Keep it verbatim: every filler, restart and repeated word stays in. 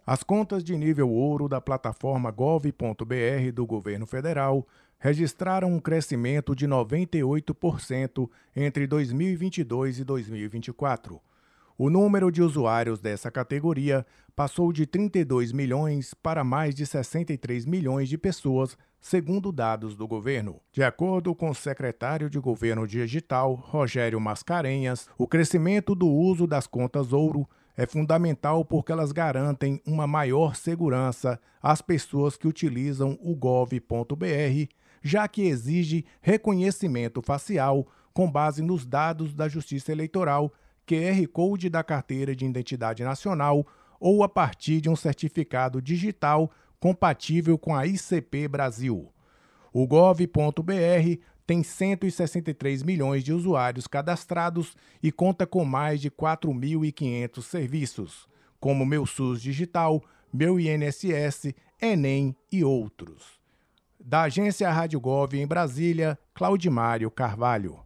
As contas de nível ouro da plataforma gov ponto br do governo federal registraram um crescimento de noventa e oito por cento entre dois mil e vinte e dois e dois mil e vinte e quatro. O número de usuários dessa categoria passou de trinta e dois milhões para mais de sessenta e três milhões de pessoas, segundo dados do governo. De acordo com o secretário de Governo Digital, Rogério Mascarenhas, o crescimento do uso das contas ouro é fundamental porque elas garantem uma maior segurança às pessoas que utilizam o gov ponto br, já que exige reconhecimento facial com base nos dados da Justiça Eleitoral, Q R Code da Carteira de Identidade Nacional ou a partir de um certificado digital compatível com a I C P Brasil. O gov ponto br tem cento e sessenta e três milhões de usuários cadastrados e conta com mais de quatro mil e quinhentos serviços, como Meu SUS Digital, Meu I N S S, Enem e outros. Da agência Rádio Gov em Brasília, Claudimário Carvalho.